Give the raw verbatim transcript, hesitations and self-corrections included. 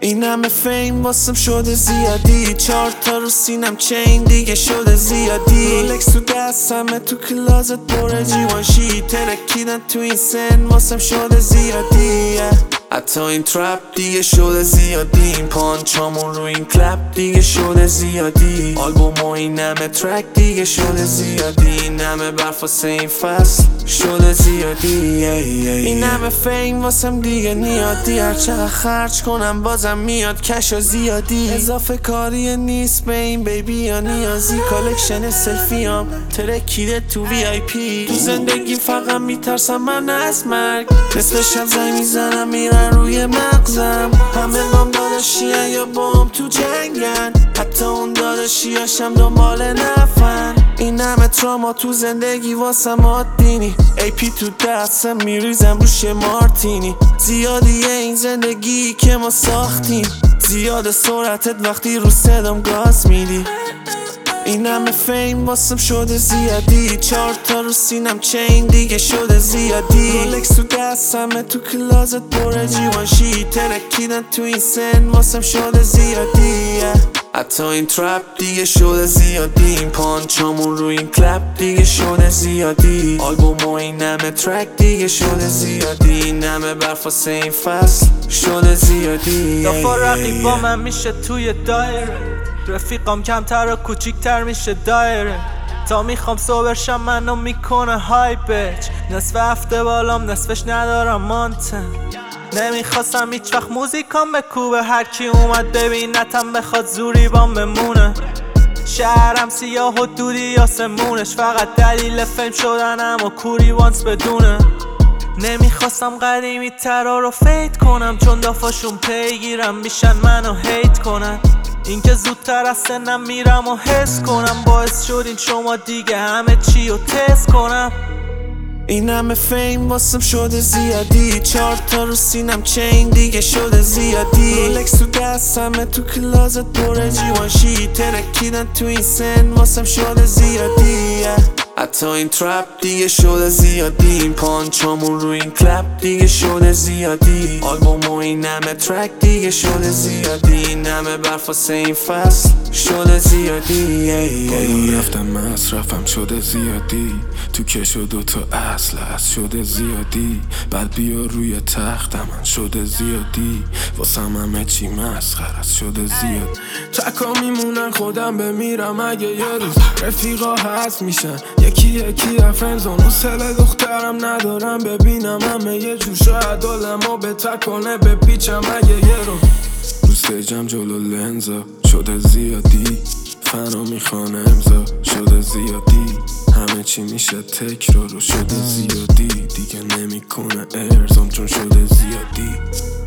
این همه فیم واسم شده زیادی، چهار تا رو سینم چین دیگه شده زیادی. رولکس تو دستمه تو کلازت بره جیوانشی، ترکیدن تو این سن واسم شده زیادی. حتی این ترپ دیگه شده زیادی، این پانچامون رو این کلپ دیگه شده زیادی. آلبوم و این همه ترک دیگه شده زیادی، این همه برف واسه این فصل شده زیادی. این همه فیم واسم دیگه نیادی، هر چقدر خرج کنم بازم میاد کشا زیادی. اضافه کاری نیست به این بیبی یا نیازی، کالکشن سلفیام ترکیده تو وی آی پی. تو زندگی فقط میترسم من از مرگ، نصف شب زنگ میزنم میرن روی مغزم. همه بام داداشیان یا بام تو جنگن، حتی اون داداشیاشم دنبال نفن. این همه تراما تو زندگی واسم عادی نی، ای پی تو دستم میریزم روش مارتینی. زیادیه این زندگی که ما ساختیم، زیاد سرعتت وقتی رو صدام گاز میدی. این همه فیم واسم شده زیادی، چهار تا رو سینم چین دیگه شده زیادی. رولکس تو دستمه تو کلازت بره جیوانشی، ترکیدن تو این سن واسم شده زیادی. حتی این ترپ دیگه شده زیادی، این پانچامون رو این کلپ دیگه شده زیادی. آلبوم و این همه ترک دیگه شده زیادی، این همه برف واسه این فصل شده زیادی. دفعه رقیبا من میشه توی دایره، رفیقام کمتر و کوچیکتر میشه دایره. تا میخوام صبرشم منو میکنه های بچ، نصف هفته بالام نصفش ندارم مانتن. نمیخواستم هیچ وقت موزیکام بکوبه، هرکی اومد ببینتم بخواد زوری بام بمونه. شهرم سیاه و دودی آسمونش، فقط دلیل فیلم شدنم و کوری وانس بدونه. نمیخواستم قدیمی ترا رو فید کنم، چون دافاشون پیگیرم میشن منو هیت کنن. اینکه زودتر از سنم میرم و حس کنم، باعث شدین شما دیگه همه چی رو تست کنم. این همه فیم واسم شده زیادی، چهار تا رو سینم چین دیگه شده زیادی. رولکس تو دستمه تو کلازت بره جیوانشی، ترکیدن تو این سن واسم شده زیادی. حتی این ترپ دیگه شده زیادی، این پانچامون رو این کلپ دیگه شده زیادی. آلبوم و این همه ترک دیگه شده زیادی، این همه برف واسه این فصل شده زیادی. بالا رفتم مصرفم شده زیادی، تو کش و دوتا اصل هست شده زیادی. بعد بیا روی تخت من شده زیادی، واسم همه چی مسخره است شده زیاد. تکا میمونن خودم بمیرم اگه یه روز رفیقا هست میشن یکی یکی افرنزون. حوصله دخترم ندارم ببینم همه یه جور، شاید آدمو به تکانه بپیچم اگه یه رو. رو استیجم جلو لنزا شده زیادی، فنا میخوانه امضا شده زیادی. همه چی میشه تکرار و شده زیادی، دیگه نمیکنه ارزام چون شده زیادی.